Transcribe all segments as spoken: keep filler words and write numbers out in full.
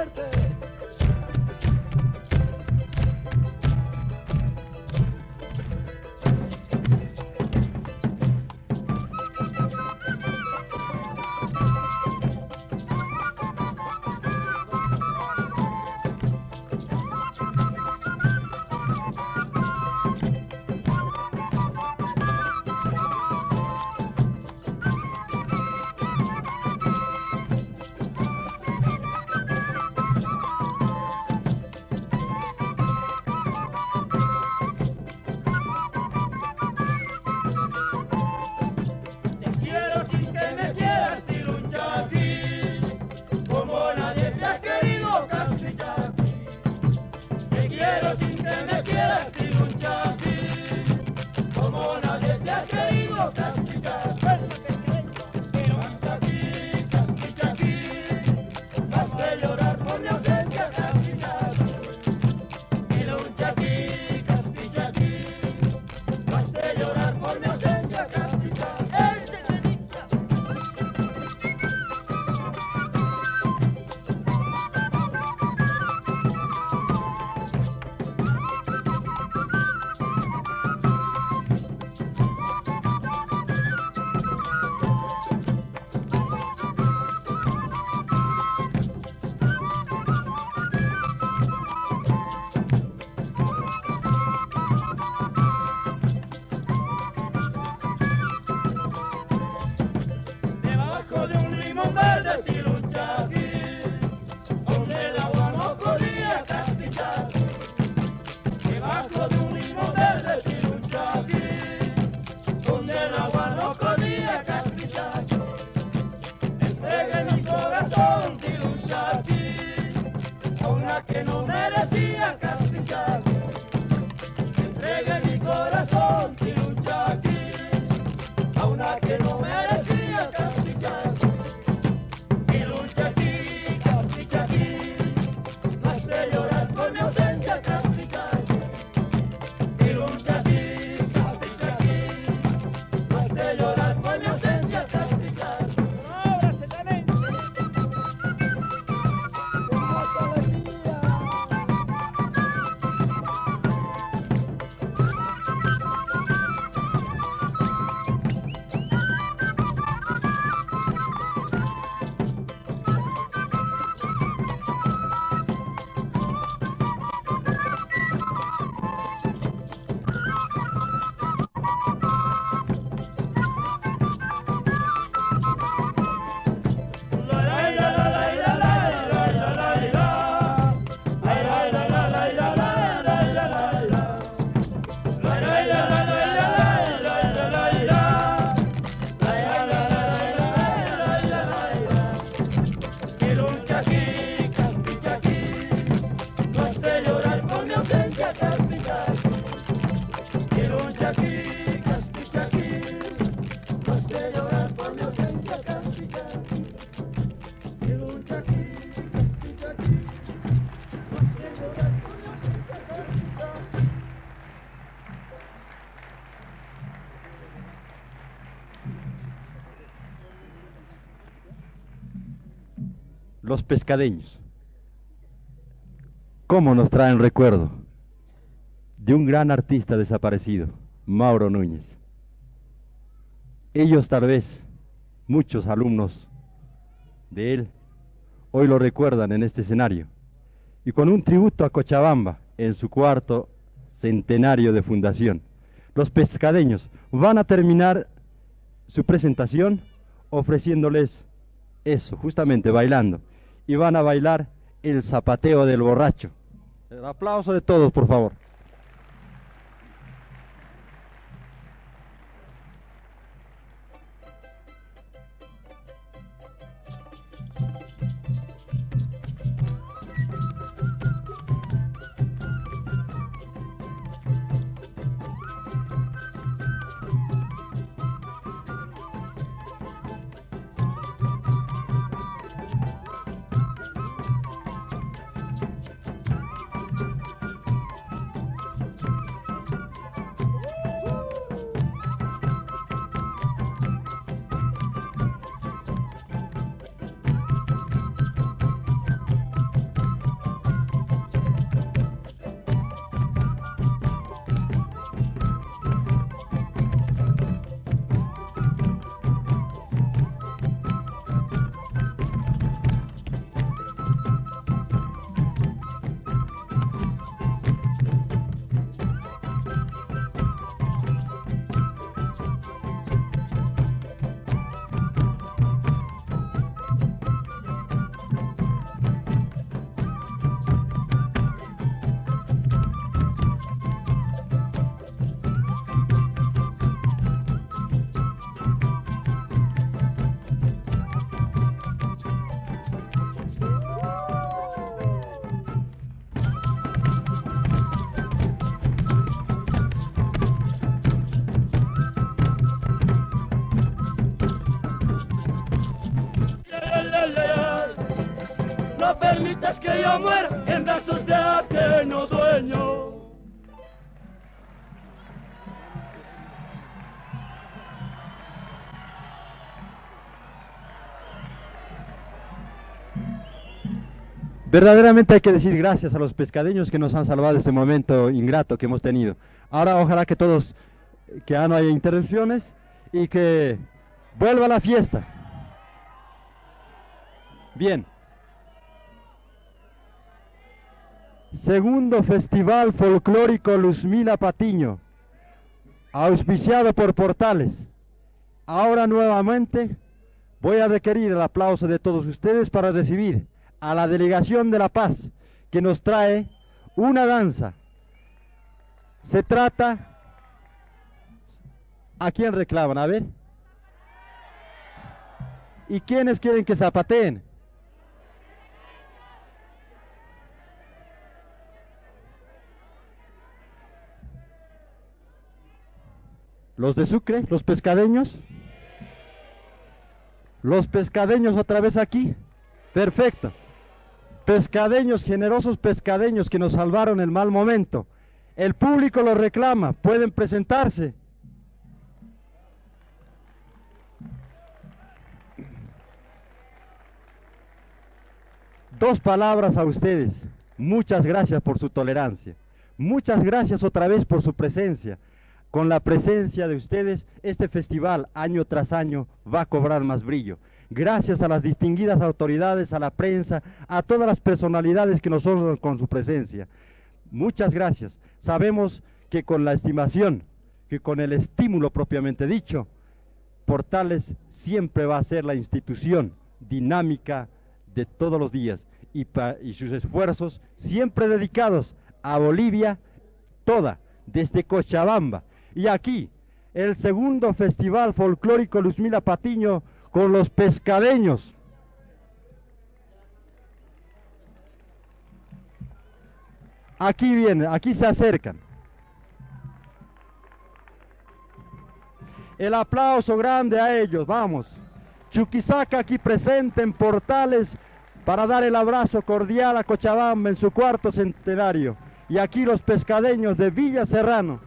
fuerte. Los pescadeños. ¿Cómo nos traen recuerdo de un gran artista desaparecido, Mauro Núñez? Ellos tal vez, muchos alumnos de él, hoy lo recuerdan en este escenario, y con un tributo a Cochabamba en su cuarto centenario de fundación. Los pescadeños van a terminar su presentación ofreciéndoles eso, justamente bailando, y van a bailar el zapateo del borracho. El aplauso de todos, por favor. antes que yo muera en brazos de ajeno dueño. Verdaderamente hay que decir gracias a los pescadeños que nos han salvado este momento ingrato que hemos tenido. Ahora ojalá que todos, que ya no haya interrupciones y que vuelva la fiesta. Bien. Segundo Festival Folclórico Luzmila Patiño, auspiciado por Portales. Ahora nuevamente voy a requerir el aplauso de todos ustedes para recibir a la Delegación de La Paz, que nos trae una danza. Se trata... ¿A quién reclaman? A ver. ¿Y quiénes quieren que zapateen? ¿Los de Sucre? ¿Los pescadeños? ¿Los pescadeños otra vez aquí? Perfecto. Pescadeños, generosos pescadeños que nos salvaron el mal momento. El público los reclama, pueden presentarse. Dos palabras a ustedes. Muchas gracias por su tolerancia. Muchas gracias otra vez por su presencia. Con la presencia de ustedes, este festival año tras año va a cobrar más brillo. Gracias a las distinguidas autoridades, a la prensa, a todas las personalidades que nos honran con su presencia. Muchas gracias. Sabemos que con la estimación, que con el estímulo propiamente dicho, Portales siempre va a ser la institución dinámica de todos los días y, pa, y sus esfuerzos siempre dedicados a Bolivia toda, desde Cochabamba. Y aquí, el segundo Festival Folclórico Luzmila Patiño con los pescadeños. Aquí vienen, aquí se acercan. El aplauso grande a ellos, vamos. Chuquisaca aquí presente en Portales para dar el abrazo cordial a Cochabamba en su cuarto centenario. Y aquí los pescadeños de Villa Serrano.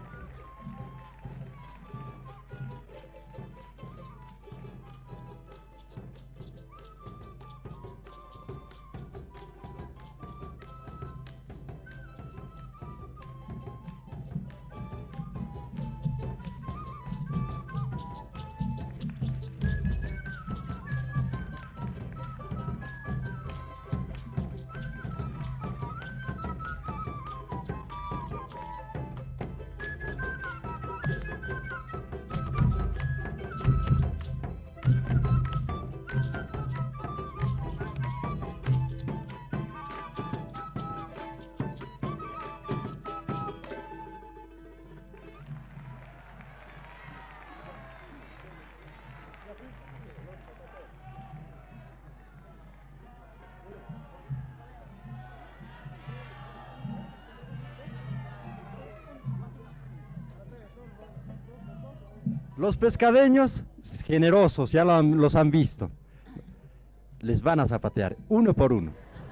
Los pescadeños, generosos, ya lo han, los han visto, les van a zapatear uno por uno.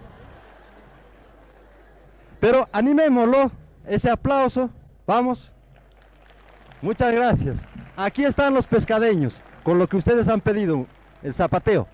Pero animémoslo, ese aplauso, vamos. Muchas gracias. Aquí están los pescadeños, con lo que ustedes han pedido, el zapateo.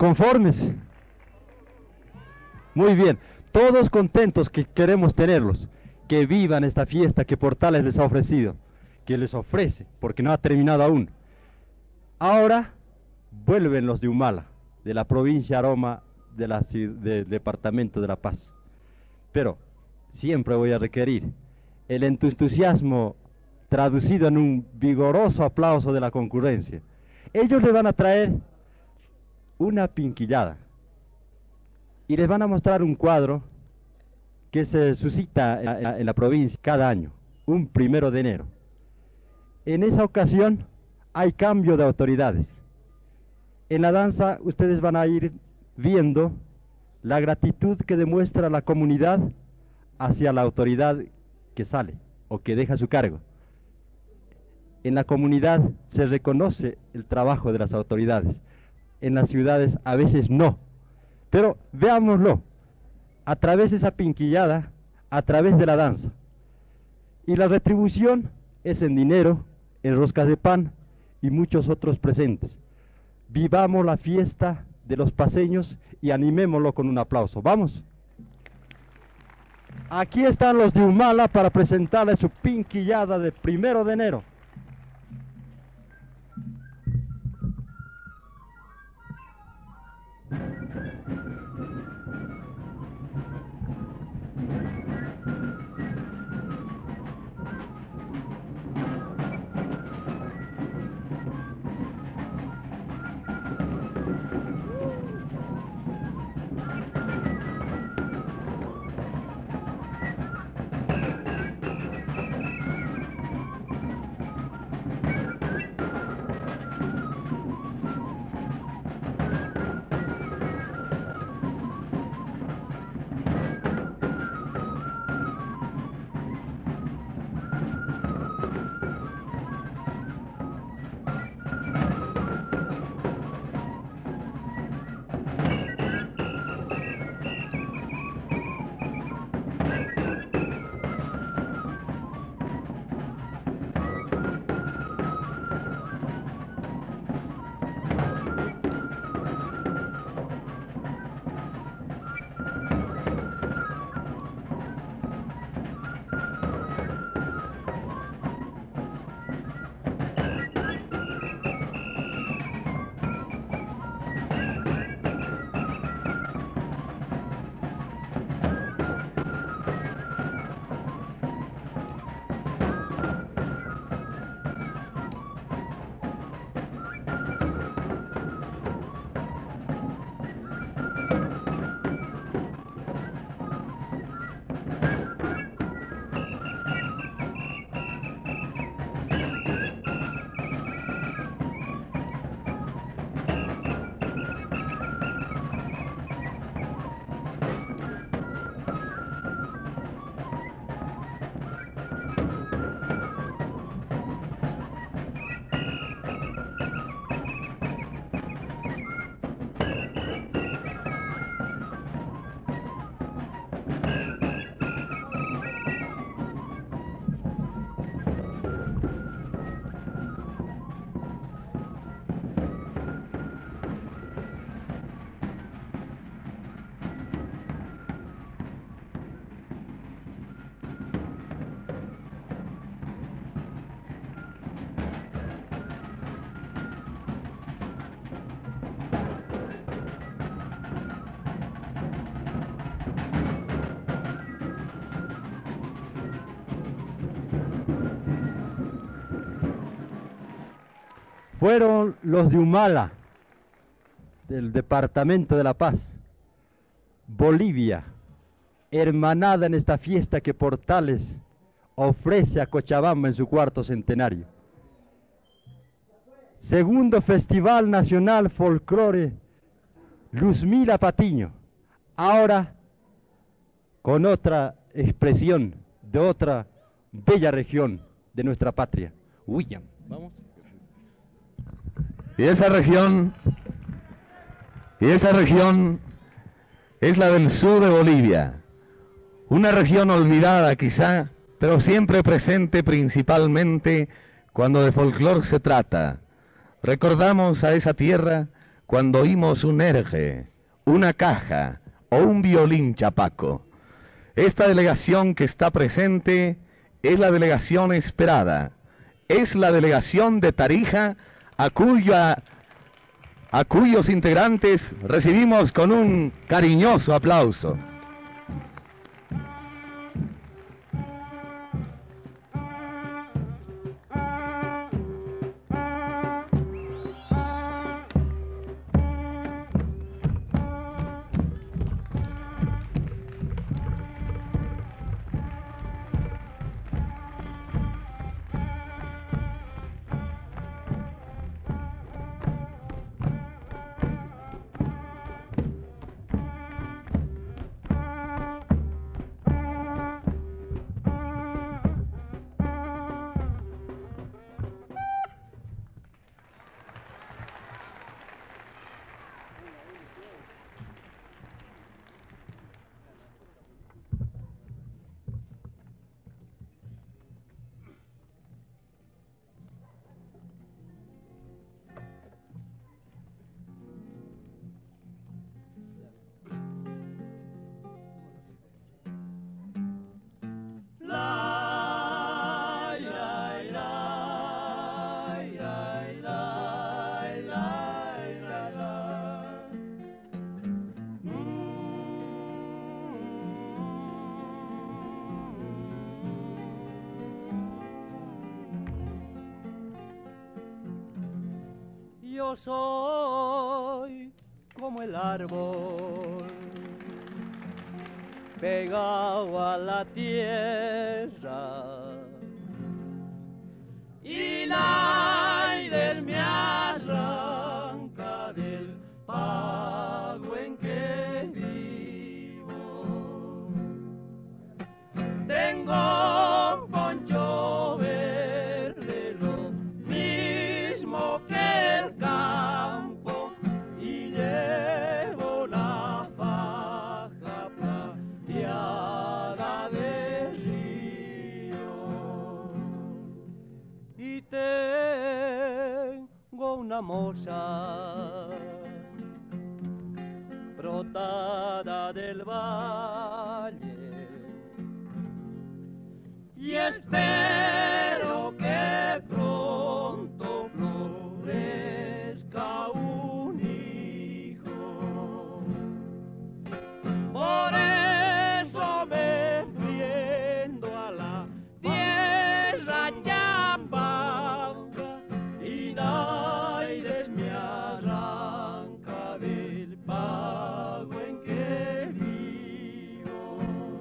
¿Conformes? Muy bien. Todos contentos, que queremos tenerlos. Que vivan esta fiesta que Portales les ha ofrecido. Que les ofrece, porque no ha terminado aún. Ahora vuelven los de Humala, de la provincia Aroma, de la, del departamento de La Paz. Pero siempre voy a requerir el entusiasmo traducido en un vigoroso aplauso de la concurrencia. Ellos le van a traer una pinquillada y les van a mostrar un cuadro que se suscita en, en la provincia cada año, un primero de enero. En esa ocasión hay cambio de autoridades. En la danza ustedes van a ir viendo la gratitud que demuestra la comunidad hacia la autoridad que sale o que deja su cargo. En la comunidad se reconoce el trabajo de las autoridades, en las ciudades a veces no, pero veámoslo, a través de esa pinquillada, a través de la danza. Y la retribución es en dinero, en roscas de pan y muchos otros presentes. Vivamos la fiesta de los paceños y animémoslo con un aplauso. ¡Vamos! Aquí están los de Humala para presentarles su pinquillada de primero de enero. Fueron los de Humala, del departamento de La Paz, Bolivia, hermanada en esta fiesta que Portales ofrece a Cochabamba en su cuarto centenario. Segundo Festival Nacional Folclore Luzmila Patiño, ahora con otra expresión de otra bella región de nuestra patria, Huillam. Vamos. Y esa región, y esa región es la del sur de Bolivia, una región olvidada quizá, pero siempre presente principalmente cuando de folclor se trata. Recordamos a esa tierra cuando oímos un erge, una caja o un violín chapaco. Esta delegación que está presente es la delegación esperada, es la delegación de Tarija, a, cuya, a cuyos integrantes recibimos con un cariñoso aplauso. Yo soy como el árbol pegado a la tierra y la aire me arranca del pago en que vivo. Tengo un poncho verde, lo mismo que el campo, y llevo la faja plateada de río, y tengo una moza brotada del valle, y espero que pronto florezca un hijo. Por eso me prendo a la tierra chapanga y Naires me arranca del pago en que vivo.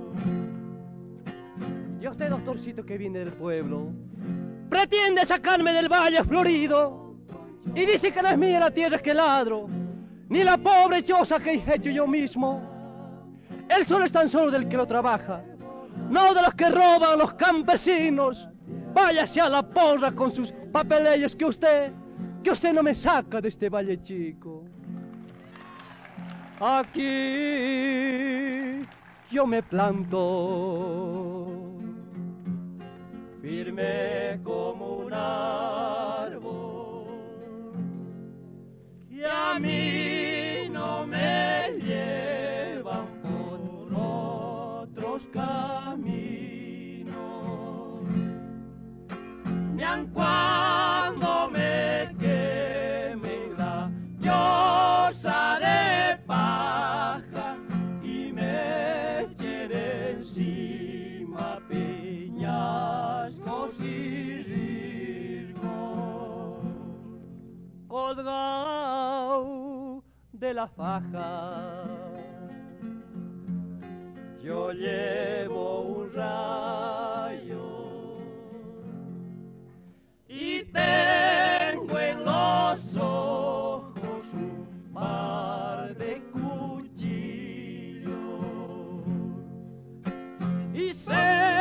Y usted, doctorcito, que viene del pueblo, pretende sacarme del valle florido y dice que no es mía la tierra que ladro, ni la pobre choza que he hecho yo mismo. El sol es tan solo del que lo trabaja, no de los que roban los campesinos. Váyase a la porra con sus papelillos, que usted, que usted no me saca de este valle chico. Aquí yo me planto firme como un árbol, y a mí no me llevan por otros caminos, ni aun cuando me queme la choza de paja y me echen encima peñascos y riscos. Colgado de la faja yo llevo un rayo y tengo en los ojos un par de cuchillos, y sé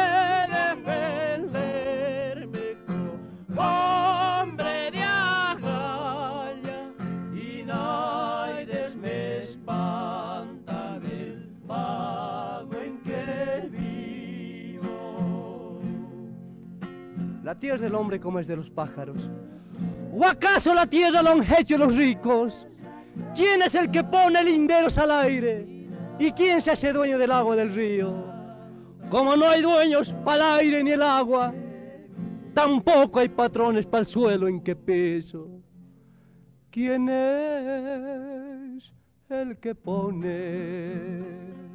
defenderme como hombre de agallas, y Naires me espanta del pago en que vivo. La tierra es del hombre como es de los pájaros, ¿o acaso la tierra la han hecho los ricos? ¿Quién es el que pone linderos al aire? ¿Y quién se hace dueño del agua del río? Como no hay dueños para el aire ni el agua, tampoco hay patrones para el suelo en que piso. ¿Quién es el que pone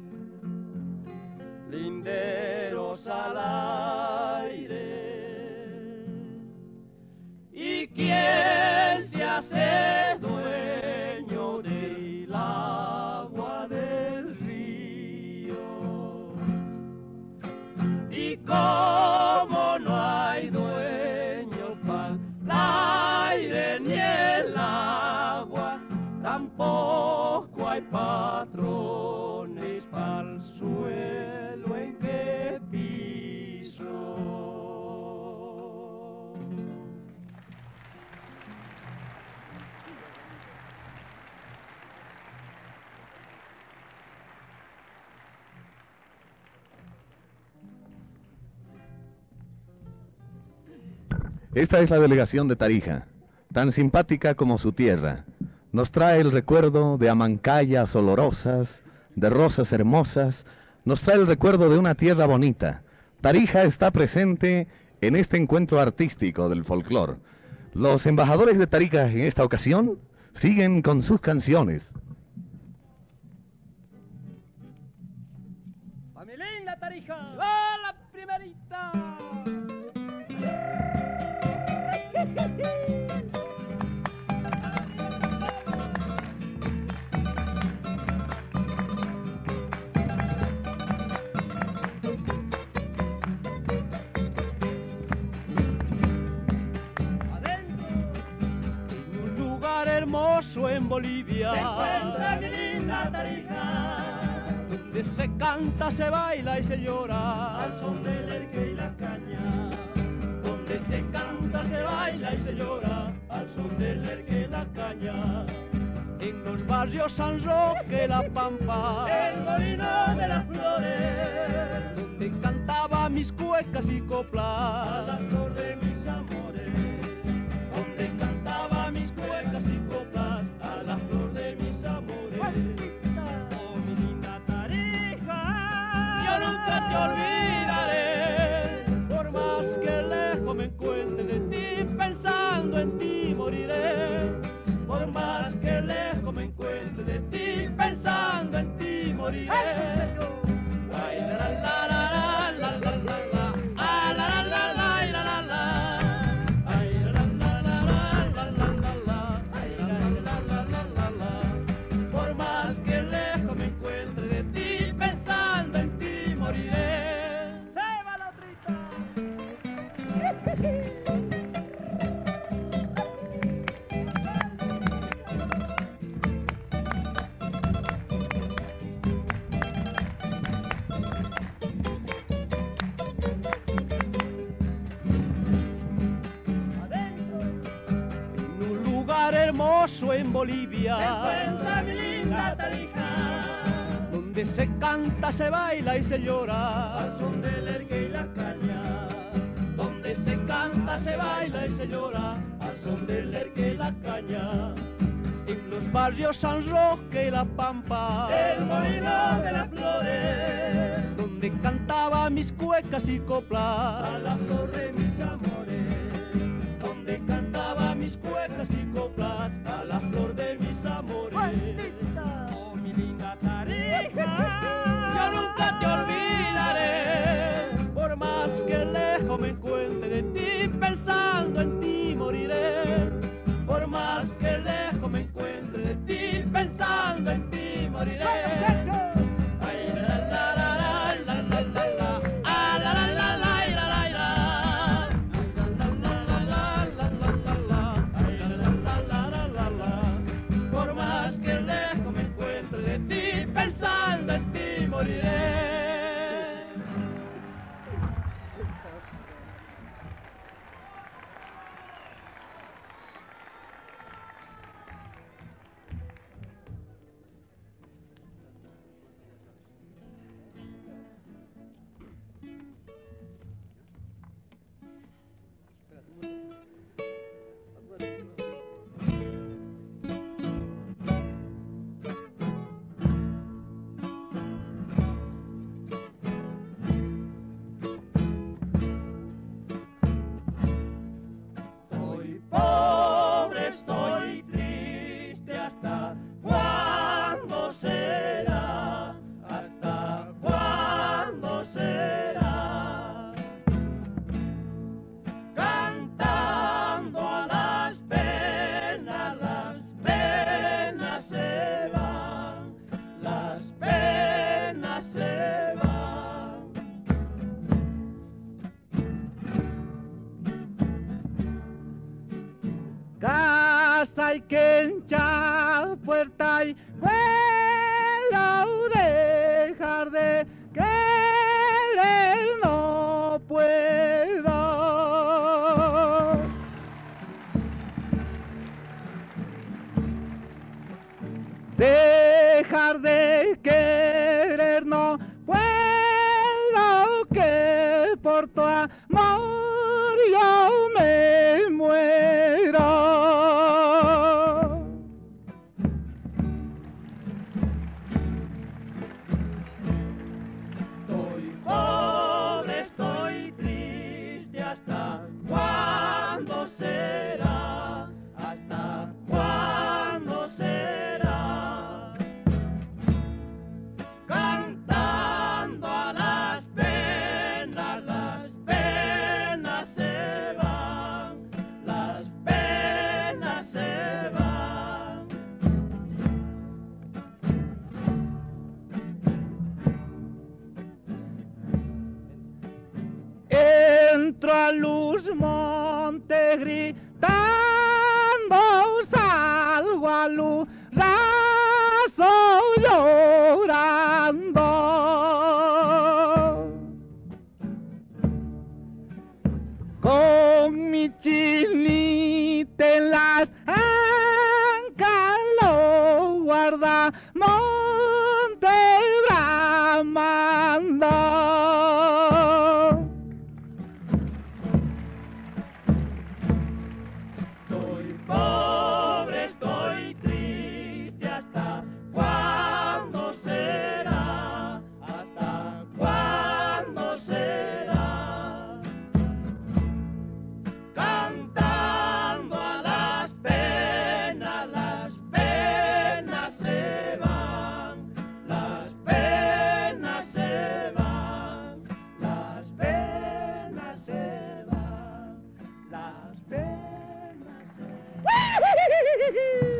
linderos al aire? ¿Y quién se hace dueño del agua del río? Y como no hay dueños para el aire ni el agua, tampoco hay patrones para el suelo en que piso. Esta es la delegación de Tarija, tan simpática como su tierra. Nos trae el recuerdo de amancayas olorosas, de rosas hermosas, nos trae el recuerdo de una tierra bonita. Tarija está presente en este encuentro artístico del folclore. Los embajadores de Tarija en esta ocasión siguen con sus canciones. ¡Pa' mi linda Tarija! ¡Va la primerita! Hermoso en Bolivia se encuentra mi linda Tarija, donde se canta, se baila y se llora al son del erque y la caña. Donde se canta, se baila y se llora al son del erque y la caña. En los barrios San Roque, La Pampa, el molino de las flores, donde cantaba mis cuecas y coplas a la flor de mis amores, donde cantaba mis cuecas y coplas a la flor de mis amores. Oh, mi linda Tarija, yo nunca te olvidaré, por más que lejos me encuentre de ti, pensando en ti moriré. por más que lejos me encuentre de ti, pensando en ti moriré. Ay, la, la, la, la, la, la, la, la. Ah, la, la, la, la, la, la, la. Ay, la, la, la, la, la, la, la, la. Ay, la, la, la, la, la, la. Por más que lejos me encuentre de ti, pensando en ti moriré. ¡Se va la otrita! Hermoso en Bolivia se encuentra mi linda Tarija, donde se canta, se baila y se llora al son del erque y la caña. donde se canta, se baila y se llora al son del erque y la caña. En los barrios San Roque y La Pampa, el molino de las flores, donde cantaba mis cuecas y coplas a la flor de mis amores, donde cantaba mis cuecas y coplas a la flor de mis amores. Oh, mi linda Tarija, yo nunca te olvidaré, por más que lejos me encuentre de ti, pensando en ti moriré. por más que lejos me encuentre de ti, pensando en ti moriré. Ay, la, la, la, la, la, la, la, la. Ah, la, la, la, la, la, la, la. La, la, la, la, la, la, la, la. Ay, la, la, la, la, la, la, la. hay que hinchar puerta y puedo dejar de querer, no puedo. Dejar de querer no puedo, que por tu amor yo me muero. Estoy pobre, estoy triste, ¿hasta cuándo será? ¿Hasta cuándo será? Cantando a las penas, las penas se van, las penas se van. Entro a Luz Monte gritando, salgo a Luz Raso llorando. Con mi chinita en las ancas lo guarda Monte bramando. Estoy pobre, estoy triste, ¿hasta cuándo será? ¿Hasta cuándo será? Cantando a las penas, las penas se van, las penas se van, las penas se van, las penas se van.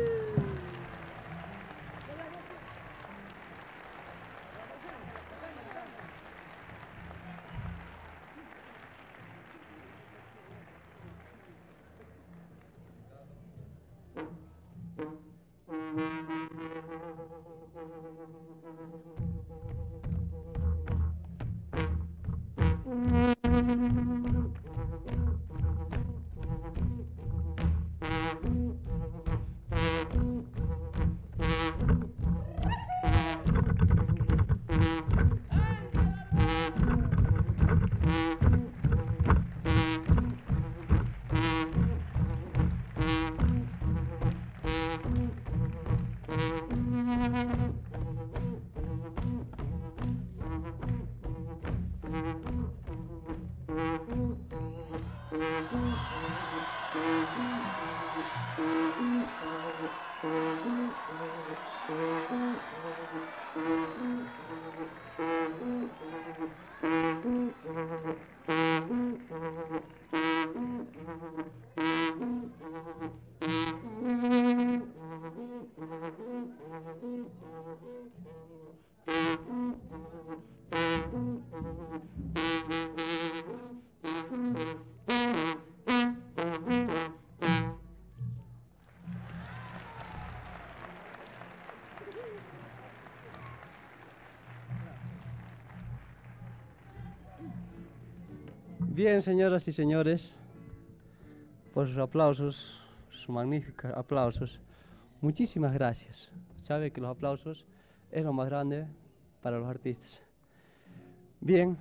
Bien, señoras y señores, por sus aplausos, sus magníficos aplausos, muchísimas gracias. Sabe que los aplausos es lo más grande para los artistas. Bien,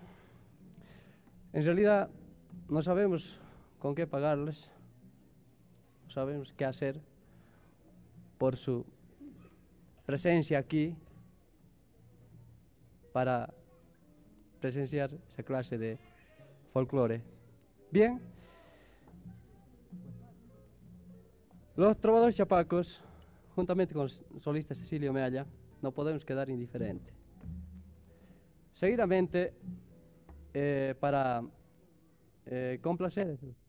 en realidad no sabemos con qué pagarles, no sabemos qué hacer por su presencia aquí para presenciar esa clase de folclore. Bien, los trovadores chapacos, juntamente con el solista Cecilio Mealla, no podemos quedar indiferentes. Seguidamente, eh, para eh, complacer